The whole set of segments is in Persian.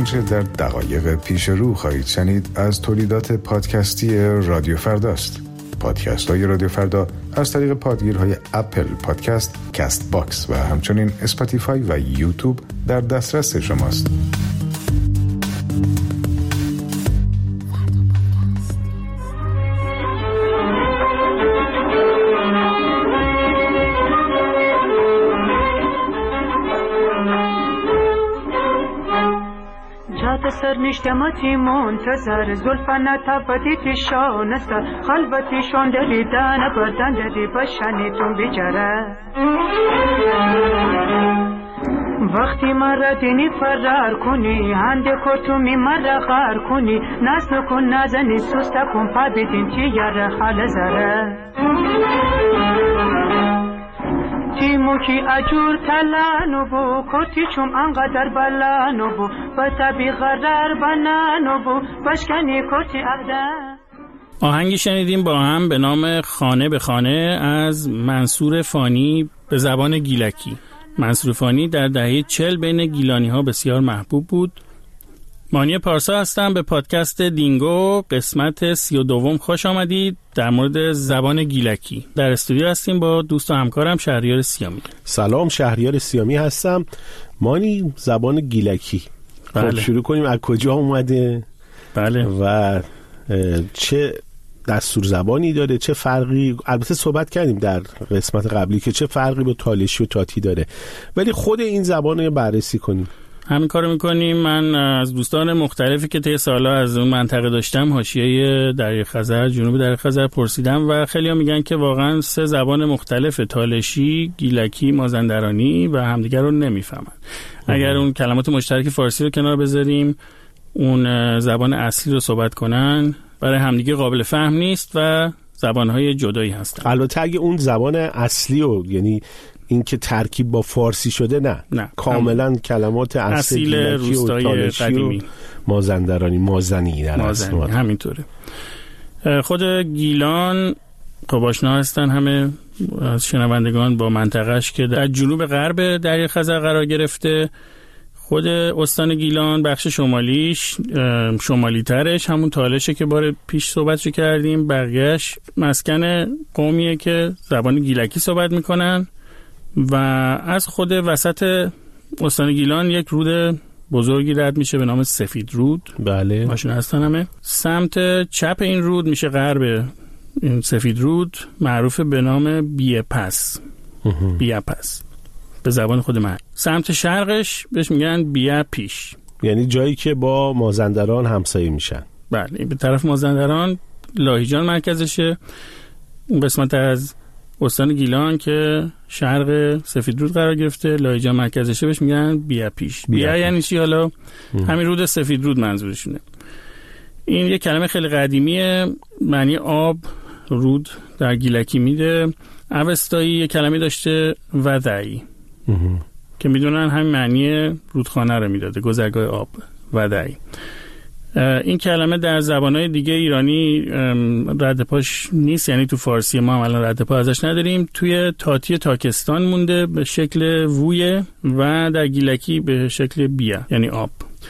آنچه در دقایق پیش رو خواهید شنید از تولیدات پادکستی رادیو فرداست. پادکست های رادیو فردا از طریق پادگیرهای اپل پادکست، کست باکس و همچنین اسپاتیفای و یوتیوب در دسترس شماست. سرنشتمتی منتظر زلفن تبدی تشان است خلوتی شان دلیدن بردن دلی بشنیتون بیچاره وقتی مرا دینی فرار کنی هنده کرتومی مرا غار کنی ناز نکن نازنی سوسته کن پا بیدین چی یاره خال زره تیمو کی اجور تلانو بو کتی چوم انقدر بلانو بو با تبی غرار بنانو بو بشکنی کتی اهده. آهنگی شنیدیم با هم به نام خانه به خانه از منصور فانی به زبان گیلکی. منصور فانی در دهه 40 بین گیلانی ها بسیار محبوب بود. مانی پارسا هستم. به پادکست دینگو قسمت 32 خوش آمدید در مورد زبان گیلکی. در استودیو هستیم با دوست و همکارم شهریار سیامی. سلام، شهریار سیامی هستم. مانی، زبان گیلکی. بله. خب شروع کنیم از کجا اومده؟ بله. و چه دستور زبانی داره، چه فرقی، البته صحبت کردیم در قسمت قبلی که چه فرقی با تالشی و تاتی داره، ولی خود این زبان رو بررسی کنیم. همین کارو میکنیم. من از دوستان مختلفی که طی سال‌ها از اون منطقه داشتم، حاشیه دریای خزر، جنوب دریای خزر، پرسیدم و خیلی‌ها میگن که واقعا 3 زبان مختلف، تالشی، گیلکی، مازندرانی و همدیگر رو نمیفهمن. اگر اون کلمات مشترک فارسی رو کنار بذاریم، اون زبان اصلی رو صحبت کنن، برای همدیگه قابل فهم نیست و زبان‌های جدایی هستن. البته اگه اون زبان اصلی رو، یعنی این که ترکیب با فارسی شده، نه. کاملا کلمات اصیل روستای قدیمی، مازندرانی، مازنی در اصل همینطوره. خود گیلان خب آشنا هستن همه از شنوندگان با منطقهش که در جنوب غرب دریای خزر قرار گرفته. خود استان گیلان بخش شمالیش، شمالی ترش همون تالشه که بار پیش صحبتشو کردیم، بقیهش مسکن قومیه که زبان گیلکی صحبت میکنن و از خود وسط استان گیلان یک رود بزرگی رد میشه به نام سفید رود. بله. آشنا هستن همه. سمت چپ این رود میشه غرب این سفید رود، معروف به نام بیپس. بیپس به زبان خود من. سمت شرقش بهش میگن بیا پیش، یعنی جایی که با مازندران همسایه میشن. بله، به طرف مازندران لاهیجان مرکزشه. اون قسمت از استان گیلان که شرق سفید رود قرار گرفته، لاهیجان مرکزشه، بهش میگن بیا پیش. بیا یعنی چی؟ حالا همین رود سفید رود منظورشونه. این یه کلمه خیلی قدیمیه، معنی آب، رود در گیلکی میده. اوستایی یه کلمه داشته ودعی که میدونن همین معنی رودخانه رو میداده، گذرگاه آب، ودعی. این کلمه در زبانهای دیگه ایرانی رد پاش نیست، یعنی تو فارسی ما هم الان رد پا ازش نداریم. توی تاتی تاکستان مونده به شکل وویه و در گیلکی به شکل بیا یعنی آب.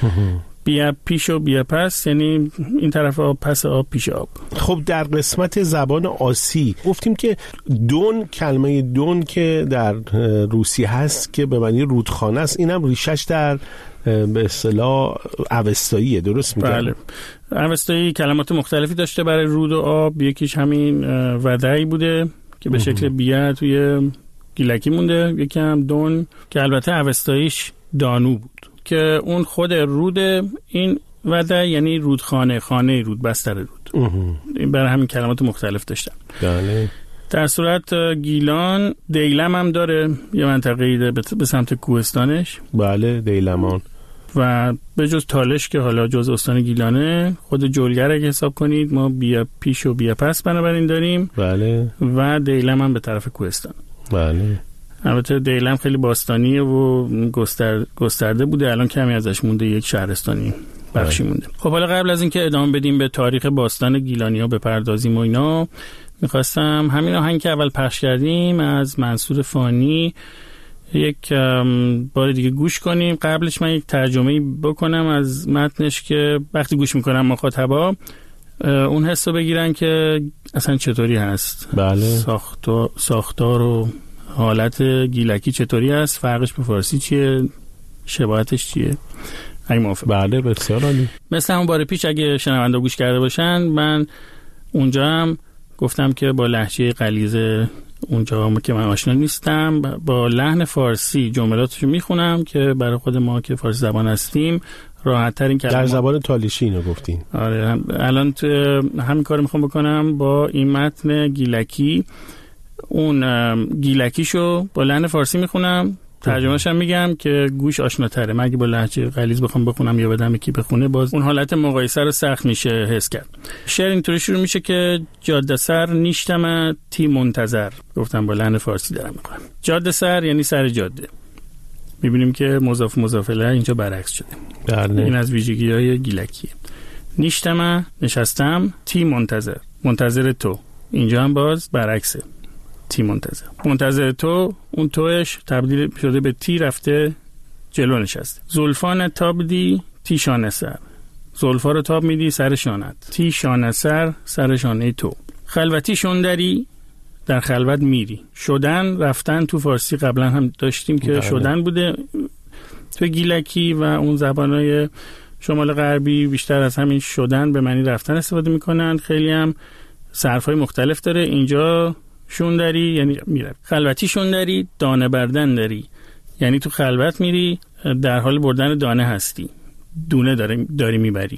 بیا پیش و بیا پس یعنی این طرف آب، پس آب، پیش آب. خب در قسمت زبان آسی گفتیم که دون، کلمه دون که در روسی هست که به معنی رودخانه است، اینم ریشش در به اصطلاح اوستاییه، درست میگم؟ بله. اوستایی کلمات مختلفی داشته برای رود و آب. یکیش همین ودعی بوده که به شکل بیا توی گیلکی مونده. یکی هم دون که البته اوستاییش دانو بود که اون خود رود. این ودعی یعنی رودخانه، خانه رود، بستر رود. برای همین کلمات مختلف داشتن. بله. در صورت گیلان دیلم هم داره، یه منطقه‌ای به سمت کوهستانش. بله، دیلمان. و به جز تالش که حالا جز استان گیلانه، خود جلگر اگه حساب کنید ما بیا پیش و بیا پس بنابراین داریم. بله. و دیلم هم به طرف کوهستان. بله. البته دیلم خیلی باستانیه و گسترده بوده، الان کمی ازش مونده، یک شهرستانی بخشی مونده. خب حالا قبل از اینکه ادامه بدیم به تاریخ باستان گیلانی‌ها بپردازیم و اینا، میخواستم همین آهنگ که اول پخش کردیم از منصور فانی یک بار دیگه گوش کنیم. قبلش من یک ترجمه بکنم از متنش که وقتی گوش میکنم مخاطبا اون حس رو بگیرن که اصلا چطوری هست. بله. ساختار و حالت گیلکی چطوری هست، فرقش به فارسی چیه، شباهتش چیه. اگه موافق. بله بسیار عالی. مثل همون بار پیش اگه شنونده گوش کرده باشن، من اونجا هم گفتم که با لهجه غلیظ اونجا که من آشنا نیستم با لحن فارسی جملاتشو میخونم که برای خود ما که فارسی زبان هستیم راحت تر این کلمات. در زبان تالیشی اینو گفتین. آره الان همین کارو میخوام بکنم با این متن گیلکی. اون گیلکیشو با لحن فارسی میخونم، ترجمه‌اش هم میگم که گوش آشناتره. من اگه با لهجه غلیظ بخوام بخونم یا بدم یکی بخونه، باز اون حالت مقایسه رو سخت میشه حس کرد. شعر اینطوری شروع میشه که جاده سر نیشتم تی منتظر. گفتم با لحن فارسی دارم میخونم. جاده سر یعنی سر جاده. میبینیم که مضاف مضاف الیه اینجا برعکس شده. بله. این از ویژگی‌های گیلکیه. نیشتم نشستم، تی منتظر، منتظر تو. اینجا هم باز برعکسه. تی منتظر تو، اون توش تبدیل شده به تی، رفته جلو نشسته. زلفان تابدی تی شانه سر، زلفا رو تاب میدی سر شانت، تی شانه سر شانه تو. خلوتی شندری، در خلوت میری. شدن رفتن تو فارسی قبلا هم داشتیم که شدن بوده تو گیلکی و اون زبانهای شمال غربی بیشتر از همین شدن به معنی رفتن استفاده میکنن. خیلی هم صرفهای مختلف داره. اینجا شوندری یعنی میره. خلوتی شوندری، دانه بردن داری، یعنی تو خلوت میری در حال بردن دانه هستی، دونه داری میبری.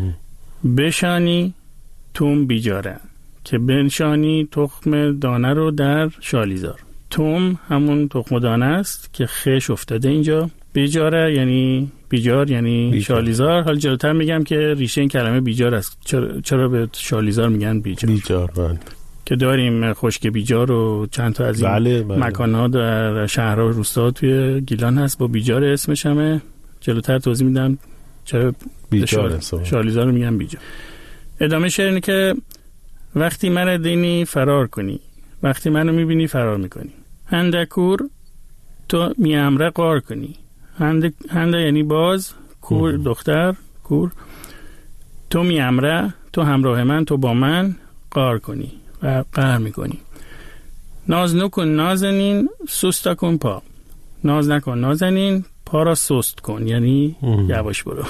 بشانی توم بیجاره، که بنشانی تخم دانه رو در شالیزار. توم همون تخم دانه است که خش افتاده اینجا. بیجاره یعنی بیجار، یعنی شالیزار. حالا جلوتر میگم که ریشه این کلمه بیجار است. چرا به شالیزار میگن بیجار؟ که داریم خشک بیجار و چند تا از این مکان‌ها در شهرها و روستاها توی گیلان هست با بیجار اسمش همه. جلوتر توضیح میدم چرا بیجار شالیزار رو میگن بیجار. ادامه شعر اینه که وقتی من دینی فرار کنی، وقتی منو میبینی فرار میکنی. هندکور تو میامره قار کنی. هنده یعنی باز، کور دختر، کور. تو میامره، تو همراه من، تو با من قار کنی و قهر میکنی. ناز نکن نازنین، سستا کن پا. ناز نکن نازنین، پا را سست کن، یعنی یواش برو.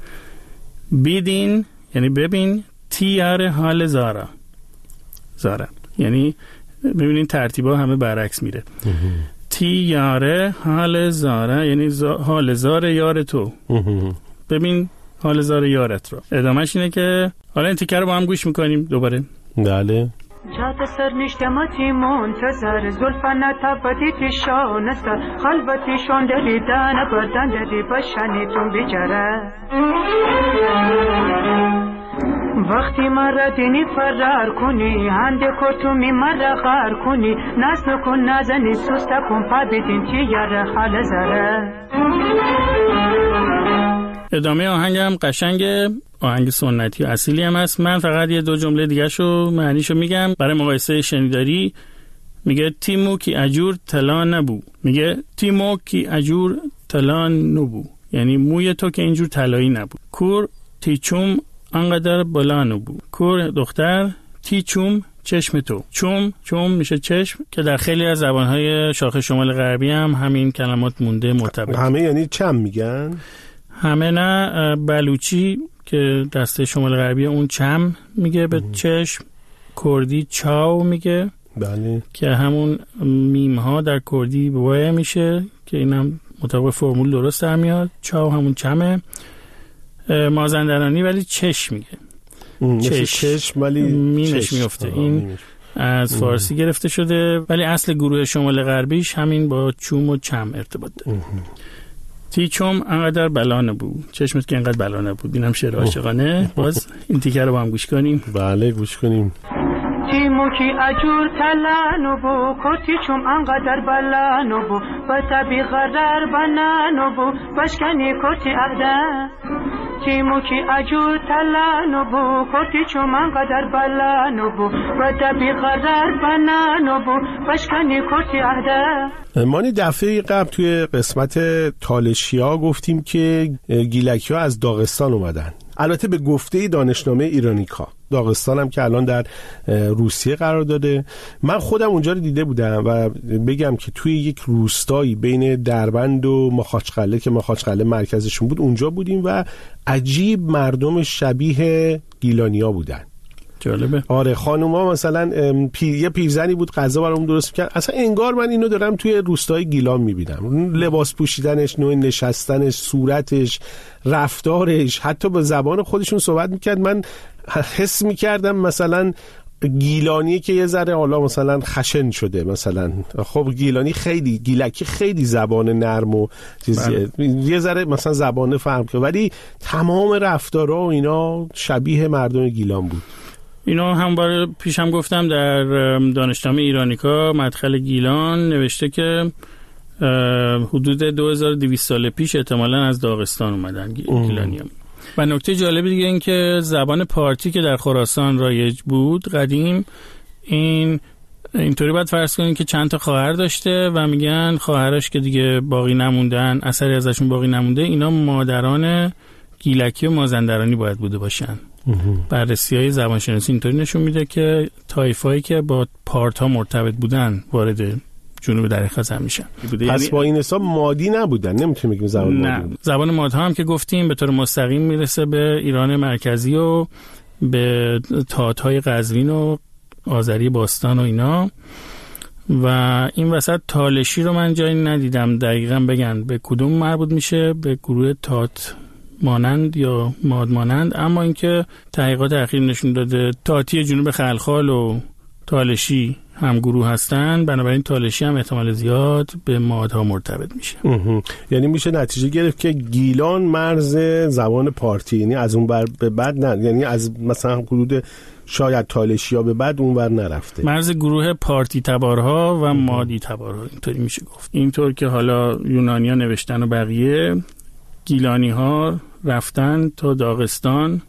بیدین یعنی ببین، تیار حال زارا یعنی ببینین ترتیبا همه برعکس میره. تیاره حال زاره یعنی حال زار یار تو. ببین حال زار یارت رو. ادامهش اینه که حالا این تیکه رو با هم گوش میکنیم دوباره. بله. جات سر نیشتماتی منتظر، زلفان تبدی تیشان سر، خلوتی شندری دانه بردن دری بشنی تون بیجاره. وقتی من را دینی فرار کنی، هنده کرتومی من را غار کنی. ناز نکن نازنی، سستا کن پا بدین تیار حال زره. ادامه آهنگم قشنگه، آهنگ سنتی اصیلی هم هست. من فقط یه دو جمله دیگه شو معنیشو میگم برای مقایسه شنیداری. میگه تیمو کی اجور تلان نبو. میگه تیمو کی اجور تلان نبو، یعنی موی تو که اینجور طلایی نبود. کور تیچوم انقدر بالا نبود. کور دختر، تیچوم چشم تو. چوم میشه چشم که در خیلی از زبانهای شاخه شمال غربی هم همین کلمات مونده مرتبط. همه یعنی چم میگن؟ همه نه. بلوچی که دسته شمال غربی اون چم میگه به چشم. کردی چاو میگه. بله. که همون میم ها در کردی بواه میشه که اینم مطابق فرمول درست هم میاد. چاو همون چمه. مازندرانی ولی چشم میگه. چشم ولی میمش میفته. این از فارسی گرفته شده ولی اصل گروه شمال غربیش همین با چوم و چم ارتباط داره. تیچوم انقدر بلانه بود، چشمت که انقدر بلانه بود. اینم شعر عاشقانه. باز این تیکه رو با هم گوش کنیم. بله گوش کنیم. تیمو کی اجور تلانو بو، کتی چوم انقدر بلانو بو، با تبی غرر بنانو بو، بشکنی کتی اهده. تیمو کی اجور تلانو بو کتی چون انقدر بلانو بو و دبی قرار بنانو بو بشکنی کتی عهده. مانی دفعه قبل توی قسمت تالشیا گفتیم که گیلکی ها از داغستان اومدن، البته به گفته دانشنامه ایرانیکا. داغستان هم که الان در روسیه قرار داده. من خودم اونجا رو دیده بودم و بگم که توی یک روستایی بین دربند و ماخاچقله که ماخاچقله مرکزشون بود اونجا بودیم و عجیب مردم شبیه گیلانیا بودن. جالبه. آره خانوما مثلا یه پیرزنی بود غذا برامون درست می‌کرد، اصلا انگار من اینو دارم توی روستای گیلان می‌بینم. لباس پوشیدنش، نوع نشستنش، صورتش، رفتارش، حتی به زبان خودشون صحبت می‌کرد. من حس می‌کردم مثلا گیلانی که یه ذره حالا مثلا خشن شده، مثلا خب گیلکی خیلی زبان نرم و یه ذره مثلا زبان فهم که، ولی تمام رفتارها و اینا شبیه مردم گیلان بود. اینو هم بار پیشم گفتم در دانشنامه ایرانیکا مدخل گیلان نوشته که حدود 2200 سال پیش احتمالاً از داغستان اومدن گیلانی‌ها. و نکته جالب دیگه این که زبان پارتی که در خراسان رایج بود قدیم، اینطوری باید فرض کنین که چند تا خواهر داشته و میگن خواهرش که دیگه باقی نموندن، اثری ازشون باقی نمونده، اینا مادران گیلکی و مازندرانی باید بوده باشن. بررسی‌های زبانشناسی اینطوری نشون میده که طایفه‌ای که با پارت‌ها مرتبط بودن وارد جنوب دره خزر میشن. پس با این حساب مادی نبودن، نمیتونیم بگیم زبان مادی. نه، زبان مادها هم که گفتیم به طور مستقیم میرسه به ایران مرکزی و به تات‌های قزوین و آذری باستان و اینا. و این وسط تالشی رو من جایی ندیدم دقیقاً بگن به کدوم مربوط میشه، به گروه تات مانند یا ماد مانند، اما اینکه تحقیقات اخیر نشون داده تاتی جنوب خلخال و تالشی هم گروه هستن، بنابراین تالشی هم احتمال زیاد به مادها مرتبط میشه. یعنی میشه نتیجه گرفت که گیلان مرز زبان پارتی، یعنی از اون بر به بعد نه، یعنی از مثلا حدود شاید تالشیا به بعد اون بر نرفته، مرز گروه پارتی تبارها و مادی تبارها، اینطوری میشه گفت. اینطور که حالا یونانیا نوشتن و بقیه، گیلانی ها رفتن تا داغستان،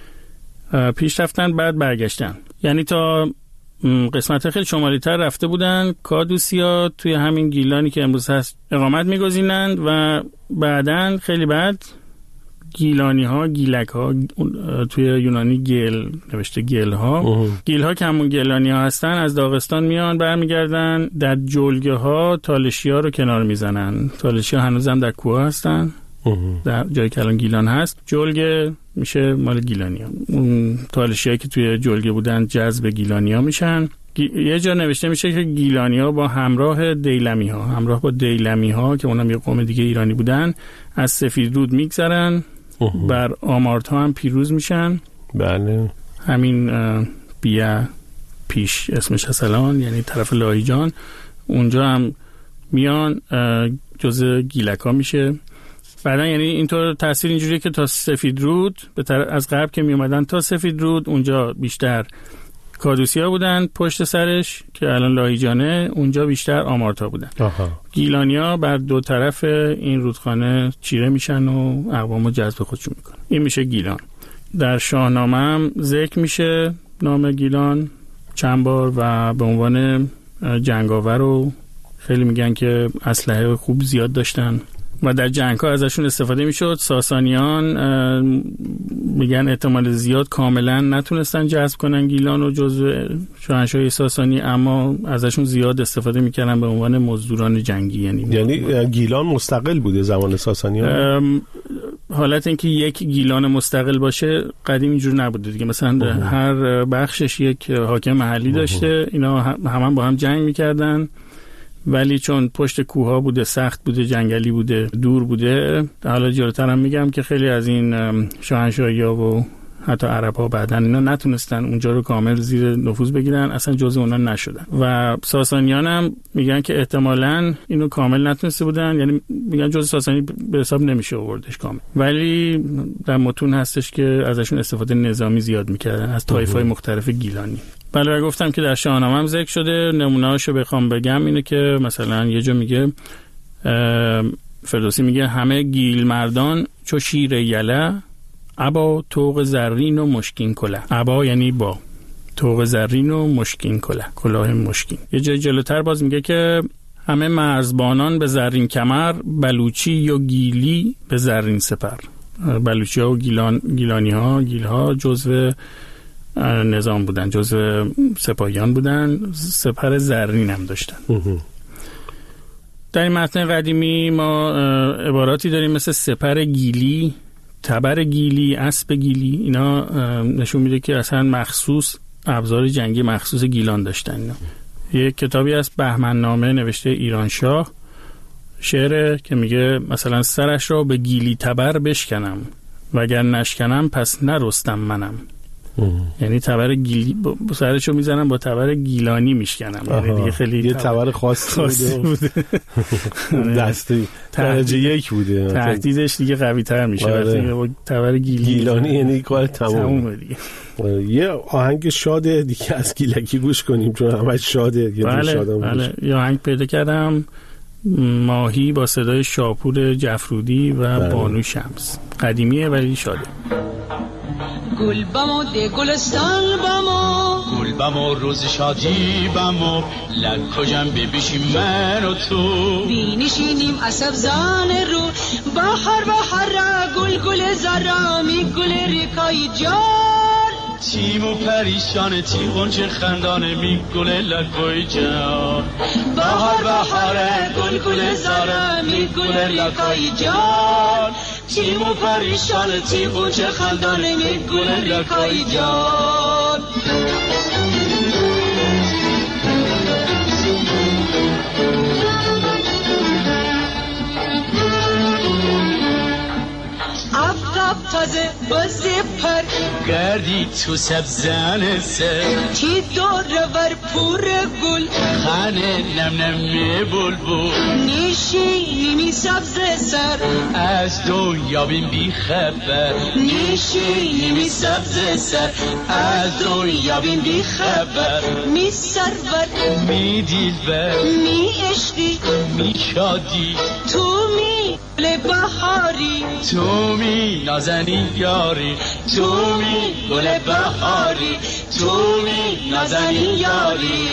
پیش رفتن بعد برگشتن، یعنی تا قسمت خیلی شمالی تر رفته بودن. کادوسیا توی همین گیلانی که امروز هست اقامت میگذینند و بعدن خیلی بعد گیلانی ها، گیلک ها، توی یونانی گیل نوشته گیل ها، گیل ها که همون گیلانی ها هستن از داغستان میان برمیگردن، در جلگه ها تالشی ها رو کنار میزنن. تالشی ها هنوز هم در کوه هستن، در جایی که الان گیلان هست. جلگه میشه مال گیلانی ها. اون تالشی هایی که توی جلگه بودن جذب گیلانی ها میشن. یه جا نوشته میشه که گیلانی ها با همراه دیلمی ها، همراه با دیلمی ها که اونم یه قوم دیگه ایرانی بودن، از سفیدرود میگذرن، بر آمارتا هم پیروز میشن. بله، همین بیا پیش اسمش هست الان، یعنی طرف لاهیجان، اونجا هم میان جزء گیلکا میشه. بعدا یعنی اینطور تاثیر اینجوریه که تا سفیدرود از غرب که می اومدن تا سفیدرود اونجا بیشتر کادوسیا بودن، پشت سرش که الان لاهیجانه اونجا بیشتر آمارتا بودن. گیلانیا بر دو طرف این رودخانه چیره میشن و اقوامو جذب خودشون میکنن. این میشه گیلان. در شاهنامه هم ذکر میشه نام گیلان چند بار و به عنوان جنگاور و خیلی میگن که اسلحه خوب زیاد داشتن و در جنگ‌ها ازشون استفاده میشد. ساسانیان میگن احتمال زیاد کاملا نتونستن جذب کنن گیلان و جزو شاهنشاهی ساسانی، اما ازشون زیاد استفاده میکردن به عنوان مزدوران جنگی. یعنی گیلان مستقل بوده زمان ساسانیان؟ حالت اینکه یک گیلان مستقل باشه قدیم اینجور نبوده دیگه. مثلا هر بخشش یک حاکم محلی داشته، اینا هم با هم جنگ میکردن، ولی چون پشت کوها بوده، سخت بوده، جنگلی بوده، دور بوده. حالا جلوتر هم میگم که خیلی از این شاهنشاهی‌ها و حتی عرب‌ها بعدن اینا نتونستن اونجا رو کامل زیر نفوذ بگیرن، اصلا جزء اونا نشدن. و ساسانیان هم میگن که احتمالاً اینو کامل نتونسته بودن، یعنی میگن جزء ساسانی به حساب نمیشه آوردش کامل، ولی در متون هستش که ازشون استفاده نظامی زیاد میکردن از طایف‌های مختلف گیلانی. بله، و گفتم که در شاهنامه هم ذکر شده. نمونه‌هاشو بخوام بگم اینه که مثلا یه جا میگه، فردوسی میگه همه گیل مردان چو شیر یله ابا طوق زرین و مشکین کله. ابا یعنی با، طوق زرین و مشکین کله، کلاه مشکین. یه جای جلوتر باز میگه که همه مرزبانان به زرین کمر، بلوچی و گیلی به زرین سپر. بلوچی ها و گیلانی ها، گیل ها جزو نظام بودن، جزو سپاهیان بودن، سپر زرین هم داشتن. در این متن قدیمی ما عباراتی داریم مثل سپر گیلی، تبر گیلی، اسب گیلی. اینا نشون میده که اصلا مخصوص ابزار جنگی مخصوص گیلان داشتن اینا. یک کتابی از بهمن نامه نوشته ایرانشاه، شعره که میگه مثلا سرش را به گیلی تبر بشکنم، وگر نشکنم پس نرستم منم. یعنی تبر گیلی سرشو میزنم، با تبر گیلانی میشکنم. یعنی دیگه خیلی یه تبر خاصی بوده. دستی درجه 1 بوده. تهدیدش دیگه قوی تر میشه وقتی با تبر گیلانی، یعنی کار تمومه دیگه. یه آهنگ شاده دیگه از گیلکی گوش کنیم چون همش شاده. بله. یه آهنگ پیدا کردم، ماهی با صدای شاپور جفرودی و بانو شمس. قدیمیه ولی شاده. گل بمو ده گلستان بمو، گل بمو روز شادی بمو، لکجم ببیشیم من و تو، بینشینیم عصب زان رو، بحر گل گل زرامی گل ریکای جان، تیم و پریشان تیم غنچه خندانه می گل لکوی جان، بحر گل گل زرامی گل ریکای جان، تیم و پریشان تیم غنچه خندانه می گل ریکای جان. تازه بازی پر گردی تو سبزن سر، تی دور ور پور گل خانه نم نم بلبل، نشینی سبز سر از دنیا بین بی خبر، نشینی سبز سر از دنیا بین بی خبر، می سرور می دلبر می عشقی می شادی، تو می بهاری، تو می نازنی یاری، تو می گل بهاری، تو می نازنی یاری.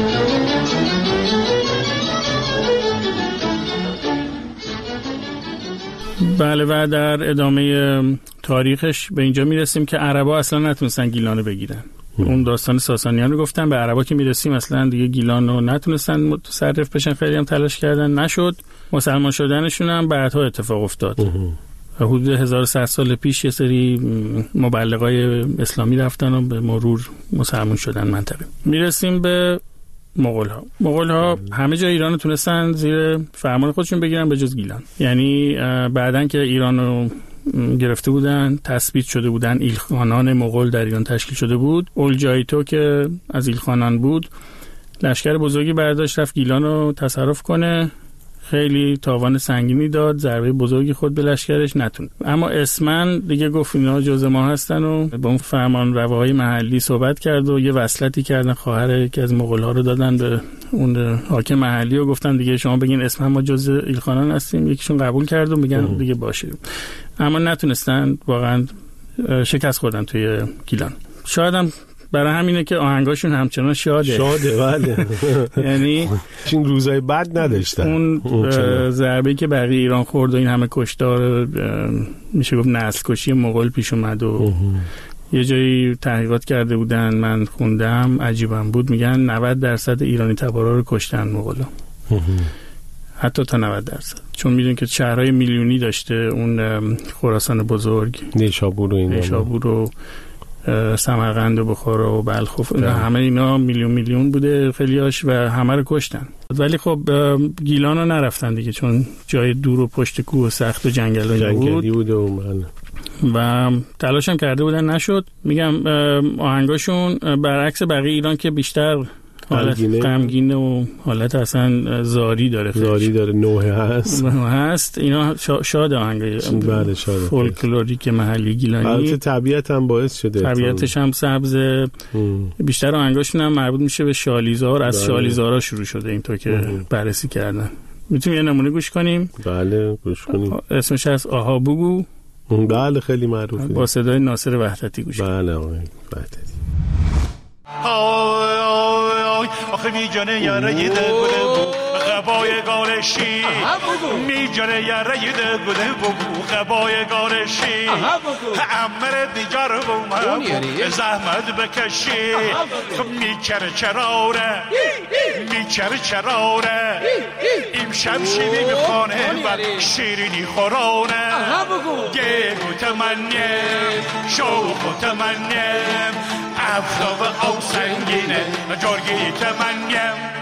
بله، و در ادامه تاریخش به اینجا میرسیم که عربا اصلا نتونستن گیلان رو بگیرن. اون داستان ساسانیان رو گفتن، به عربا که میرسیم اصلا دیگه گیلان رو نتونستن متصرف بشن، خیلی هم تلاش کردن نشد. مسلمان شدنشون هم بعدها اتفاق افتاد. حدود 1100 سال پیش یه سری مبلغای اسلامی رفتن و به مرور مسلمان شدن منطقه. میرسیم به مغول ها همه جای ایران رو تونستن زیر فرمان خودشون بگیرن به جز گیلان. یعنی بعدن که ایران رو گرفته بودن، تثبیت شده بودن، ایلخانان مغول در ایران تشکیل شده بود. اولجایتو که از ایلخانان بود لشکر بزرگی برداشت رفت گیلان رو تصرف کنه. خیلی تاوان سنگینی داد، ضربه بزرگی خود به لشکرش نتوند. اما اسمن دیگه گفت اینا جز ما هستن و با اون فرمان رواهای محلی صحبت کرد و یه وصلتی کردن، خواهر یکی از مغول‌ها رو دادن به اون حاکم محلی و گفتن دیگه شما بگین اسمن ما جز ایلخانان هستیم. یکیشون قبول کرد و میگن دیگه باشه. اما نتونستن، واقعا شکست خوردن توی گیلان. شاید هم برای همینه که آهنگاشون همچنان شاده. بله. یعنی این روزای بد نداشتن. اون ضربه‌ای که بقیه ایران خورد و این همه کشتار، میشه گفت نسل کشی مغول پیش اومد و یه جایی تحقیقات کرده بودن، من خوندم عجیبم بود، میگن 90% ایرانی تبارا رو کشتن مغولا. حتی تا 90%. چون میدونی که شهرهای میلیونی داشته اون خراسان بزرگ، نیشابور و سمرقند و بخارا و بلخ و همه اینا میلیون بوده خیلیاش و همه رو کشتن. ولی خب گیلان رو نرفتن دیگه، چون جای دور و پشت کوه و سخت و جنگلی بود و تلاش هم کرده بودن نشد. میگم آهنگاشون برعکس بقیه ایران که بیشتر حالت غمگین و حالت اصلا زاری داره، نوحه هست. اینا شاد آهنگای بله، شاد فولکلوریک محلی گیلانی. البته طبیعت هم باعث شده، طبیعتش هم سبز. بیشتر آهنگاشون هم مربوط میشه به شالیزار، از شالیزارا شروع شده اینطور که بررسی کردن. میتونیم یه نمونه گوش کنیم؟ بله گوش کنیم. اسمش از آها بگو. بله خیلی معروفه، با صدای ناصر وحدتی گوش. بله آقای وحدتی. آخه میجانه یاره یه ده گوده بو غبای گارشی میجانه یاره یه ده گوده بو غبای گارشی امر دیگر بو زحمت بکشی میکره چراره میکره چراره امشب شیری میخوانه و شیرینی خورانه گیرو تمنیم شوق تمنیم افتاب او سنگینه جرگی تمنیم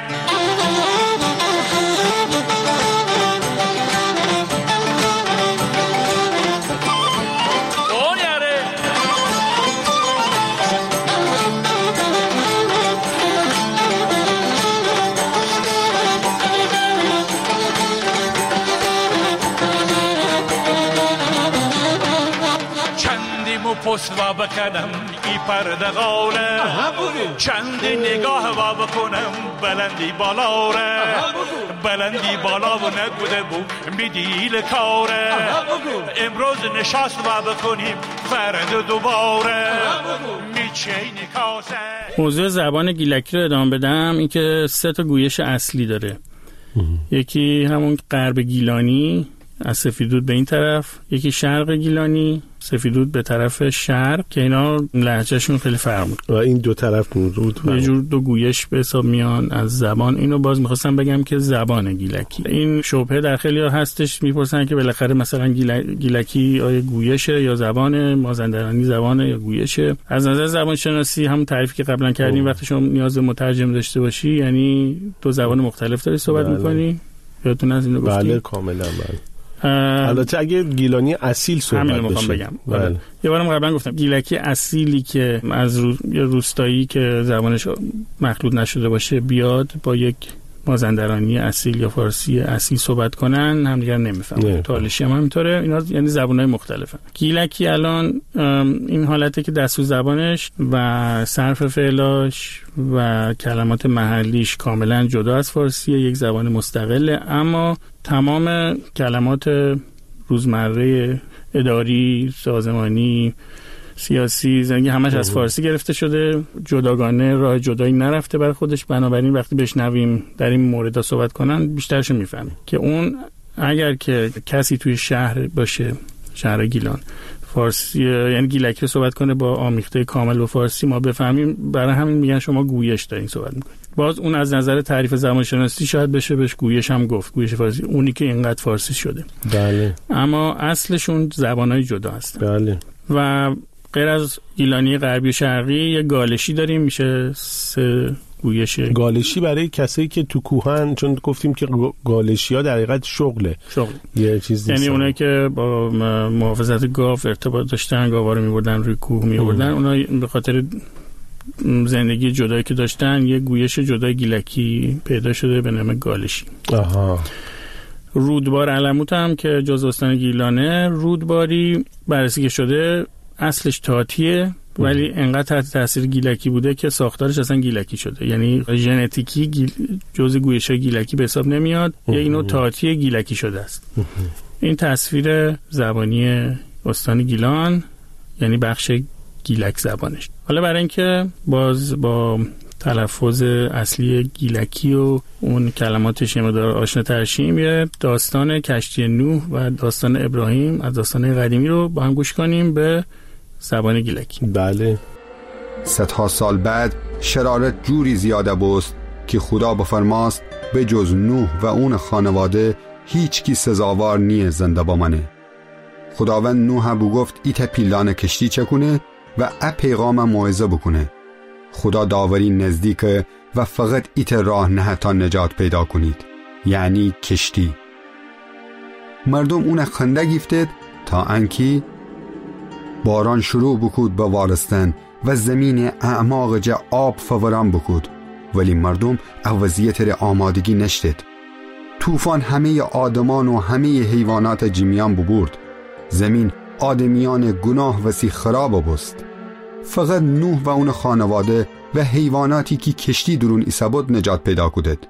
پست و بکنم ای پرده غاله چندی نگاه و بکنم بلندی بالا ره بلندی بالا و نگوده بو میدیل کاره امروز نشست و بکنیم فرد دوباره میچینی کاسه. موضوع زبان گیلکی رو ادامه بدم. این که 3 تا گویش اصلی داره. یکی همون غرب گیلانی از سفیدرود به این طرف، یکی شرق گیلانی سفیدرود به طرف شرق که اینا لهجهشون خیلی فرق میکنه و این دو طرف رود یه جور دو گویش به حساب میان از زبان. اینو باز میخواستم بگم که زبان گیلکی، این شبهه در خیلی ها هستش، میپرسن که بالاخره مثلا گیلکی آیا گویشه یا زبان، مازندرانی زبانه یا گویشه. از نظر زبان شناسی همون تعریفی که قبلا کردیم وقتی شما نیاز به مترجم داشته باشی یعنی دو زبان مختلف داری صحبت میکنی. یادتون از اینو گفتیم؟ بله کاملا. بله البته اگه گیلانی اصیل صحبت بشه میخوام بگم. یه بارم قبلا گفتم گیلکی اصیلی که از روستایی که زبانش مخلوط نشده باشه بیاد با یک مازندرانی اصیل یا فارسی اصیل صحبت کنن همدیگر نمیفهمن. تالشی هم همینطوره. اینا یعنی زبانهای مختلفن. گیلکی الان این حالته که دستور زبانش و صرف فعلاش و کلمات محلیش کاملا جدا از فارسیه، یک زبان مستقله، اما تمام کلمات روزمره اداری، سازمانی، سیاسی، زندگی همش از فارسی گرفته شده، جداگانه راه جدایی نرفته برای خودش. بنابراین وقتی بشنویم در این مورد صحبت کنن بیشترش میفهمیم که اون اگر که کسی توی شهر باشه، شهر گیلان، فارسی یعنی گیلکی صحبت کنه با آمیخته کامل با فارسی ما بفهمیم. برای همین میگن شما گویش دارین صحبت میکنید. باز اون از نظر تعریف زبان شناسی شاید بشه بهش گویش هم گفت، گویش فارسی، اونی که اینقدر فارسی شده. بله. اما اصلشون زبانهای جدا هستن. بله. و غیر از گیلانی غربی و شرقی یه گالشی داریم، میشه 3 گویش. گالشی برای کسایی که تو کوهن، چون گفتیم که گالشی ها در حقیقت شغل یه چیز یعنی اونایی که با محافظت گاو ارتباط داشتن، گاوا رو میبردن روی کوه میبردن، اونا به خاطر زندگی جدایی که داشتن یه گویش جدای گیلکی پیدا شده به نام گالشی. رودبار علموت هم که جزو استان گیلانه، رودباری بررسی که شده اصلش تاتیه ولی انقدر تحت تاثیر گیلکی بوده که ساختارش اصلا گیلکی شده، یعنی ژنتیکی جزء گویش گیلکی به حساب نمیاد، یک نوع تاتی گیلکی شده است. این تصویر زبانی استان گیلان یعنی بخش گیلک زبانش. حالا برای اینکه باز با تلفظ اصلی گیلکی و اون کلماتش یه مقدار آشنا ترشیم، یه داستان کشتی نوح و داستان ابراهیم از داستان قدیمی رو با هم گوش کنیم به زبان گیلکی. بله. 100 سال بعد شرارت جوری زیاده بست که خدا بفرماست به جز نوح و اون خانواده هیچ کی سزاوار نیه زنده با منه. خداوند نوح بو گفت ایت پیلان کشتی چکونه و پیغام موعظه بکنه. خدا داوری نزدیکه و فقط ایت راه نه تا نجات پیدا کنید، یعنی کشتی. مردم اون خنده گفتید تا انکی باران شروع بکود به وارستن و زمین اعماق جا آب فوران بکود، ولی مردم وضعیت را آمادگی نشتید. طوفان همه آدمان و همه حیوانات جمیان ببرد. زمین آدمیان گناه و سی خراب بست. فقط نوح و اون خانواده و حیواناتی که کشتی درون ایسا بود نجات پیدا کدید.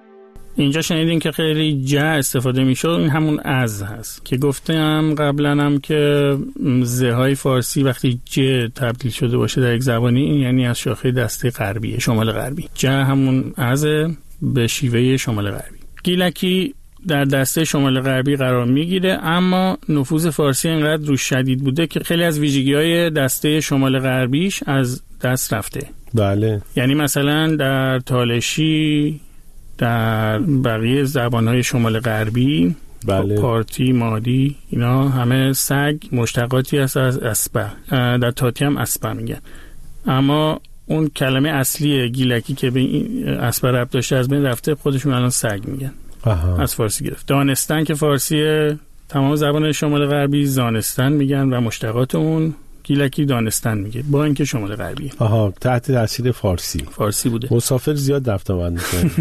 اینجا شنیدین که خیلی جا استفاده میشه، این همون از هست که گفتم قبلا هم که زهای فارسی وقتی ج تبدیل شده باشه در یک زبانی، این یعنی از شاخه دسته غربیه، شمال غربی. جا همون از به شیوه شمال غربی. گیلکی در دسته شمال غربی قرار میگیره، اما نفوذ فارسی اینقدر روش شدید بوده که خیلی از ویژگی‌های دسته شمال غربیش از دست رفته. بله. یعنی مثلا در تالشی، در بقیه زبان‌های شمال غربی، بله. پارتی، مادی، اینا همه سگ مشتقاتی هست از اسبه. در تاتی هم اسبه میگن، اما اون کلمه اصلی گیلکی که به این اسبه ربط داشته از بین رفته، خودشون الان سگ میگن. از فارسی گرفت. دانستن که فارسی تمام زبان شمال غربی زانستن میگن و مشتقات اون گیلکی دانستن میگه، با اینکه شمال غربیه. تحت تاثیر فارسی بوده. مسافر زیاد رفت آمد میکنه.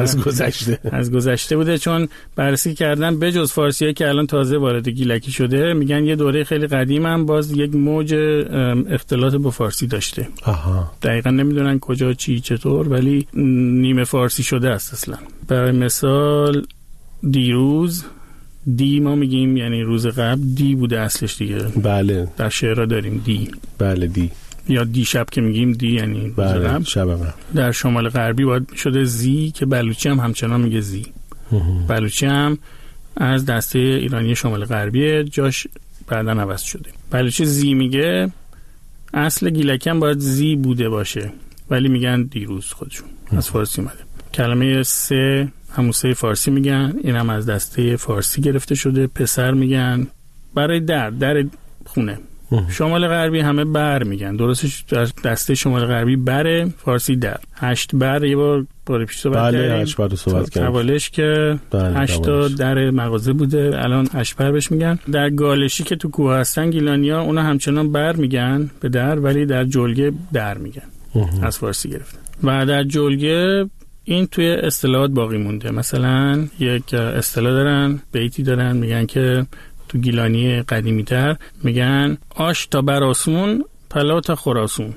از گذشته بوده، چون بررسی کردن بجز فارسیه که الان تازه وارد گیلکی شده، میگن یه دوره خیلی قدیم هم باز یک موج اختلاط با فارسی داشته. دقیقا نمیدونن کجا، چی، چطور، ولی نیمه فارسی شده است اصلا. برای مثال دیروز، دی ما میگیم یعنی روز قبل، دی بوده اصلش دیگه. بله. در شعرها داریم دی. بله دی. یا دیشب که میگیم دی یعنی روز قبل. شب. در شمال غربی باید شده زی که بلوچی هم همچنان میگه زی. بلوچی هم از دسته ایرانی شمال غربیه، جاش بعداً عوض شده. بلوچی زی میگه، اصل گیلکی هم باید زی بوده باشه، ولی میگن دیروز خودشون از فارسی اومده. کلمه سه همون سه فارسی میگن، این هم از دسته فارسی گرفته شده. پسر میگن برای در خونه. شمال غربی همه بر میگن، درستش در دسته شمال غربی بره، فارسی در. 8 بر یه بار پیش صحبت کردیم. 8 بر صحبت کردیم. اولش که 8 تا در مغازه بوده، الان 8 بر بهش میگن. در گالشی که تو کوه هستن گیلانیا، اونا همچنان بر میگن به در، ولی در جلگه در میگن. از فارسی گرفته. و در جلگه این توی اصطلاحات باقی مونده. مثلا یک اصطلاح دارن، بیتی دارن، میگن که تو گیلانی قدیمی تر میگن آش تا براسون پلا تا خراسون.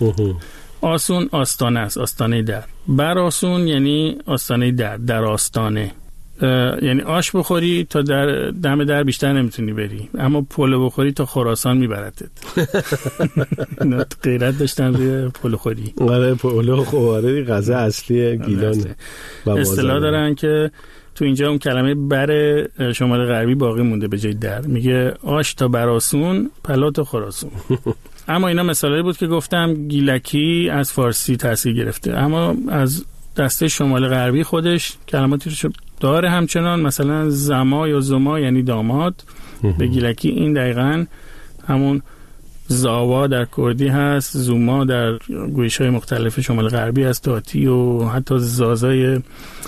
آسون آستانه است، آستانه در. براسون یعنی آستانه در آستانه. یعنی آش بخوری تا در دم در بیشتر نمیتونی بری، اما پلو بخوری تا خراسان میبرتت. غیرت داشتن روی پلو خوری. آره پلو خوری غذا اصلی گیلانه. اصطلاح دارن که تو اینجا اون کلمه بر شمال غربی باقی مونده به جای در، میگه آش تا براسون پلا تا خراسون. اما اینا مثالی بود که گفتم گیلکی از فارسی تاثیر گرفته، اما از دسته شمال غربی خودش کلماتی رو داره همچنان. مثلا زما یا زما یعنی داماد، به گیلکی این دقیقاً همون زاوا در کردی هست، زوما در گویش‌های مختلف شمال غربی هست، تاتی و حتی زازای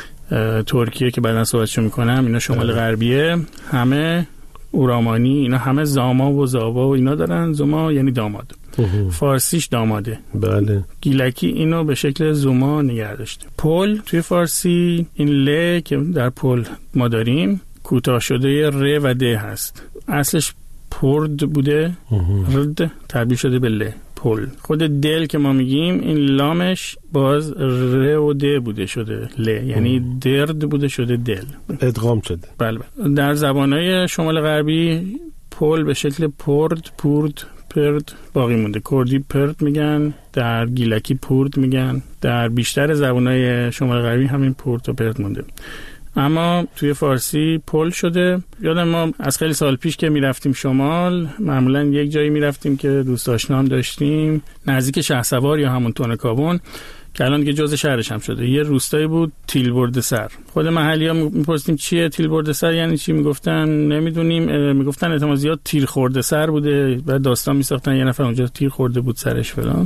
ترکیه که بعداً صحبتشو میکنم، اینا شمال غربیه. همه اورامانی، اینا همه زاما و زاوا و اینا دارن. زوما یعنی داماد، فارسیش داماده. بله. گیلکی اینو به شکل زوما نگه داشته. پل توی فارسی این ل که در پل ما داریم کوتاه شده ر و د هست. اصلش پرد بوده، رد تبدیل شده به ل، پل. خود دل که ما میگیم این لامش باز ر و د بوده شده ل، یعنی درد بوده شده دل، ادغام شده. بله. در زبانهای شمال غربی پل به شکل پرد، پورد، پرد باقی مونده. کردی پرد میگن، در گیلکی پورد میگن. در بیشتر زبانهای شمال غربی همین پورد و پرد مونده، اما توی فارسی پل شده. یادم ما از خیلی سال پیش که میرفتیم شمال، معمولا یک جایی میرفتیم که دوست آشنا هم داشتیم نزدیک شهسوار یا همون تونکابون که الان دیگه جزء شهرش هم شده. یه روستایی بود تیلبردسر. خود محلی‌ها میپرسیدیم چیه تیلبردسر یعنی چی، میگفتن نمیدونیم، میگفتن احتمال زیاد تیر خورده سر بوده و داستان میساختن یه نفر اونجا تیر خورده بود سرش فلان.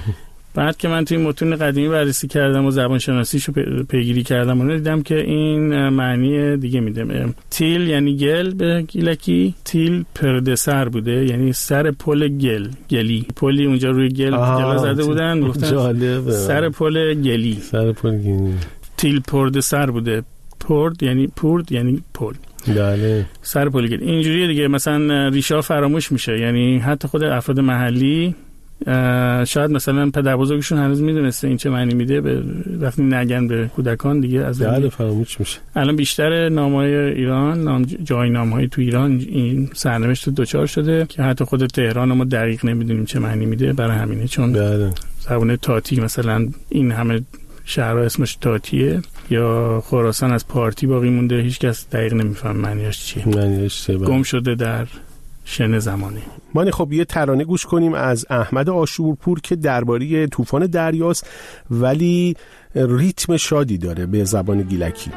بعد که من توی متون قدیمی بررسی کردم و زبان شناسیشو پیگیری کردم و دیدم که این معنی دیگه میده. تیل یعنی گل به گیلکی، تیل پردسر بوده یعنی سر پل گلی. پلی اونجا روی گل زده بودن، گفتن سر پل گلی، سر پل گلی. تیل پردسر بوده. پرد یعنی پورد یعنی پل. بله. سر پل گلی. اینجوریه دیگه. مثلا ریشه فراموش میشه، یعنی حتی خود افراد محلی شاید مثلا پدر بزرگشون هنوز میدونسته این چه معنی میده، وقتی نگن به کودکان دیگه از فراموش میشه. الان بیشتر نام‌های ایران، جای نام‌های تو ایران این سرنوشت دوچار شده که حتی خود تهران ما دقیق نمیدونیم چه معنی میده. برای همینه، چون زبان تاتی مثلا این همه شهرها اسمش تاتیه، یا خراسان از پارتی باقی مونده، هیچ کس دقیق نمیفهم معنیش چیه. گم شده در شن زمانی. خب یه ترانه گوش کنیم از احمد عاشورپور که درباره طوفان دریاست ولی ریتم شادی داره به زبان گیلکی.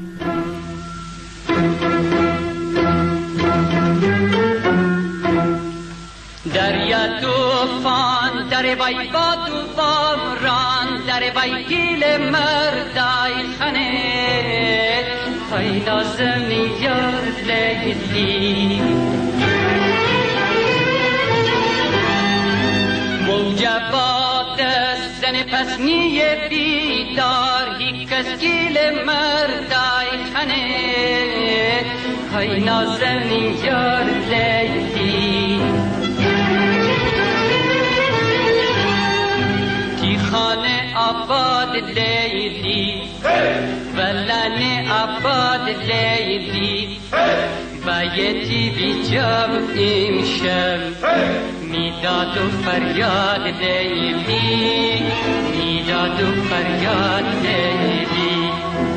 دریا طوفان در بای با طوفان ران در بای گیل مردای خنه فایدا زمین یار لیلی موجبات زن پسنی بیدار هی کس گیل مردای خنه فایدا زمین یار لیلی خانه آباد لیلی ولن آباد لیلی بایتی بیجام امشب میداد و فریاد لیلی میداد و فریاد لیلی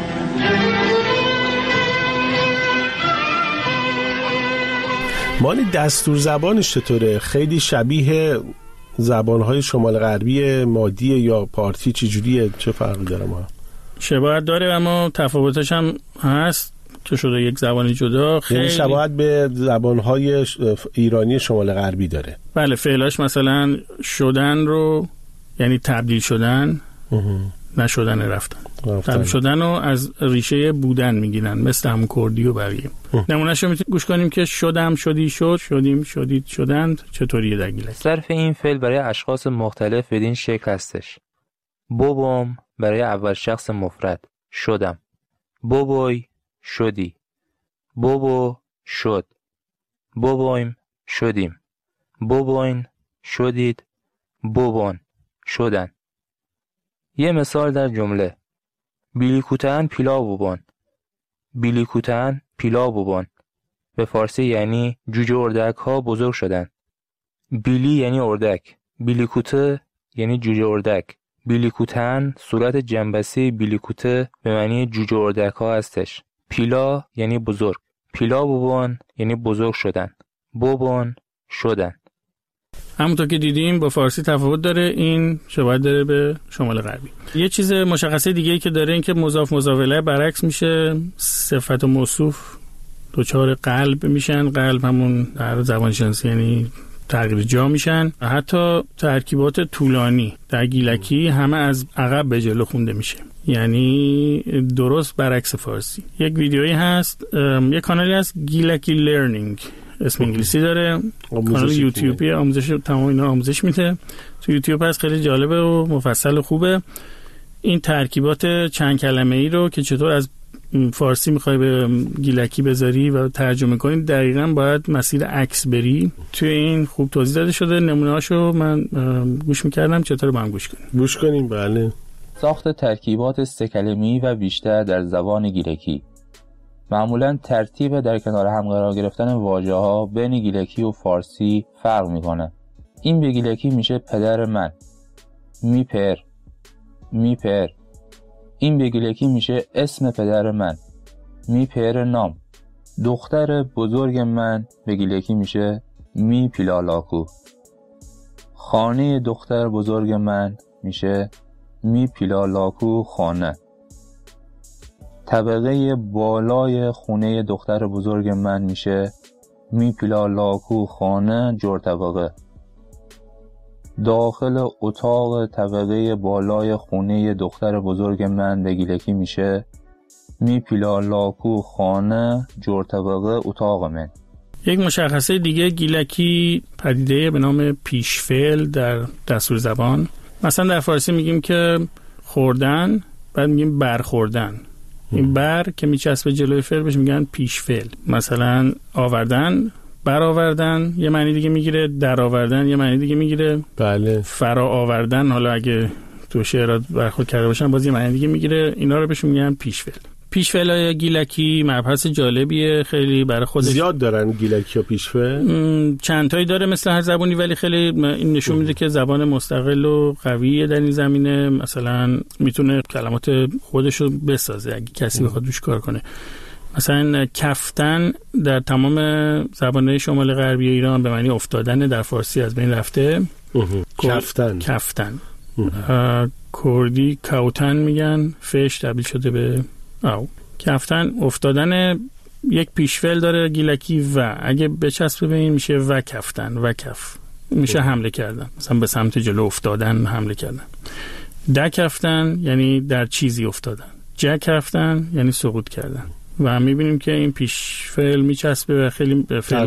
مال دستور زبانش چطوره؟ خیلی شبیه زبانهای شمال غربی مادی یا پارتی چجوریه؟ چه فرقی داره؟ ما شباهت داره اما تفاوتش هم هست که شده یک زبان جدا. خیلی شباهت به زبانهای ایرانی شمال غربی داره. بله، فعلاش مثلا شدن رو یعنی تبدیل شدن، نشدن رفتن. تبدیل شدن رو از ریشه بودن میگیرن، مثل همون کردی و بقیه. نمونه‌شو میتونیم گوش کنیم که شدم، شدی، شد، شدیم، شدید، شدند. چطوریه در گیلکی؟ صرف این فعل برای اشخاص مختلف بدین شکل هستش. بابام برای اول شخص مفرد، شدم. بابای، شدی. بابا، شد. بابایم، شدیم. باباین، شدید. بابان، شدن. یه مثال در جمله: بیلیکوتن پیلا بوبان. بیلیکوتن پیلا بوبان به فارسی یعنی جوجه اردک ها بزرگ شدن. بیلی یعنی اردک، بیلیکوته یعنی جوجه اردک. بیلیکوتن صورت جنبسی بیلیکوته به معنی جوجه اردک ها هستش. پیلا یعنی بزرگ، پیلا بوبان یعنی بزرگ شدن، بوبان شدن. همونطور که دیدیم با فارسی تفاوت داره، این شباهت داره به شمال غربی. یه چیز مشخصه دیگه‌ای که داره این که مضاف مضاف‌الیه برعکس میشه، صفت و موصوف دوچار قلب میشن. قلب همون در زبان شناسی یعنی تغییر جا میشن. حتی ترکیبات طولانی در گیلکی همه از عقب به جلو خونده میشه، یعنی درست برعکس فارسی. یک ویدیویی هست، یک کانالی هست گیلکی لرنینگ، اسم انگلیسی داره، کانال یوتیوبی، آموزش تمام اینا آموزش میده. تو یوتیوب هست، خیلی جالبه و مفصل و خوبه. این ترکیبات چند کلمه‌ای رو که چطور از فارسی میخوای به گیلکی بذاری و ترجمه کنی، دقیقاً باید مسیر عکس بری. توی این خوب توضیح داده شده. نمونه‌هاشو من گوش میکردم، چطور با هم گوش کنیم؟ بله. ساخت ترکیبات سه کلمه‌ای و بیشتر در زبان گیلکی. معمولاً ترتیب در کنار هم قرار گرفتن واژه‌ها بین گیلکی و فارسی فرق میکنه. این به گیلکی میشه پدر من، میپر، میپر. این به گیلکی میشه اسم پدر من، میپر نام. دختر بزرگ من به گیلکی میشه می پیلالاکو. خانه دختر بزرگ من میشه می پیلالاکو خانه. طبقه بالای خونه دختر بزرگ من میشه می پیلالاکو خانه جور طبقه. داخل اتاق طبقه بالای خونه دختر بزرگ من به گیلکی میشه می پیلالاکو خانه جور طبقه اتاق من. یک مشخصه دیگه گیلکی پدیده به نام پیشفعل در دستور زبان. مثلا در فارسی میگیم که خوردن، بعد میگیم برخوردن. این بر که میچسبه جلوی فعل بهش میگن پیشفعل. مثلا آوردن، برآوردن یه معنی دیگه میگیره، درآوردن یه معنی دیگه میگیره، بله، فرا آوردن حالا اگه تو شعرات برخورد کرده باشن باز یه معنی دیگه میگیره. اینا رو بهشون میگن پیشفعل. پیشفعلای گیلکی مبحث جالبیه خیلی برای خودش. زیاد دارن گیلکی و پیشفعل، چند تایی داره مثل هر زبانی، ولی خیلی این نشون میده که زبان مستقل و قویه در این زمینه. مثلا میتونه کلمات خودشو بسازه اگه کسی بخواد روش کار کنه. مثلا کفتن در تمام زبان‌های شمال غربی ایران به معنی افتادن، در فارسی از بین رفته. کفتن. کردی کوتن میگن، فش تبدیل شده به او. کفتن افتادن یک پیشفعل داره گیلکی و اگه بچسبه به این میشه و کفتن و کف میشه حمله کردن، مثلا به سمت جلو افتادن، حمله کردن. دکفتن یعنی در چیزی افتادن. جکفتن یعنی سقوط کردن. و میبینیم که این پیشفعل میچسبه و خیلی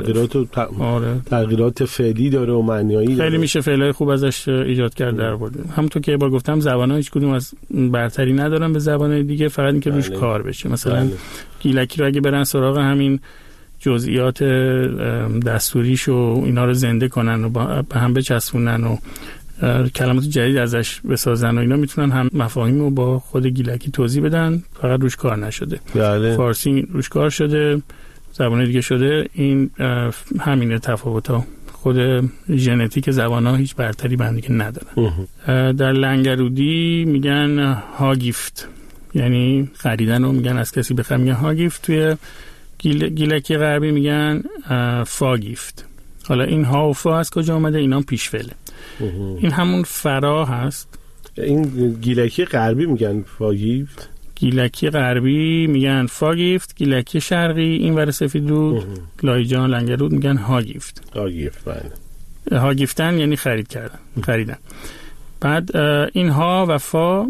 تغییرات فعلی داره و معنایی داره. خیلی میشه فعلای خوب ازش ایجاد کرد در آورد. همونطور که یه بار گفتم زبان‌ها هیچ کدوم از برتری ندارن به زبان‌های دیگه، فقط اینکه روش کار بشه. مثلا گیلکی رو اگه برن سراغ همین جزئیات دستوریش و اینا رو زنده کنن و به هم بچسبونن و کلمات جدید ازش بسازن و اینا، میتونن هم مفاهیم رو با خود گیلکی توضیح بدن، فقط روش کار نشده. بله. فارسی روش کار شده، زبان دیگه شده. این همینه تفاوت‌ها. خود ژنتیک زبان‌ها هیچ برتری به هم دیگه ندارن. در لنگرودی میگن هاگیفت، یعنی خریدن رو میگن از کسی بخرم میگن هاگیفت. توی گیلکی غربی میگن فاگیفت. حالا این ها و فا از کجا اومده؟ اینا پیشفعله. این همون فرا هست. این گیلکی غربی میگن فاگیفت، گیلکی غربی میگن فاگیفت. گیلکی شرقی این ور سفیدرود، لایجان، لنگرود میگن هاگیفت. بله. هاگیفتن یعنی خریدن. بعد این ها و فا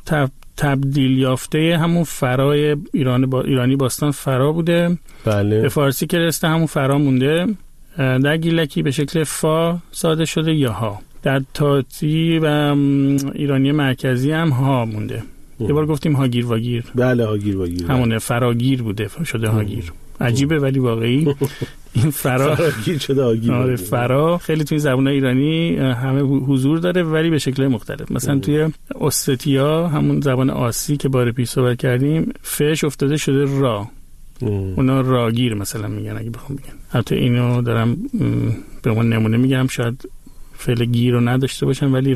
تبدیل یافته همون فرای ایرانی باستان فرا بوده. بله. به فارسی که رسته همون فرا مونده. در گیلکی به شکل فا ساده شده یا ها. در تاتی و ایرانی مرکزی هم ها مونده. یه بار گفتیم هاگیر واگیر. بله، هاگیر واگیر همونه، فراگیر بوده شده هاگیر. عجیبه ولی واقعی این فراگیر شده هاگیر. آره، فرا خیلی توی زبان ایرانی همه حضور داره ولی به شکل مختلف. مثلا توی اوستیا همون زبان آسی که بار پیش صحبت کردیم، فش افتاده شده را. اونا راگیر مثلا میگن اگه بخوام بگم. البته اینو دارم به عنوان نمونه میگم، شاید فعل گیر رو نداشته باشن، ولی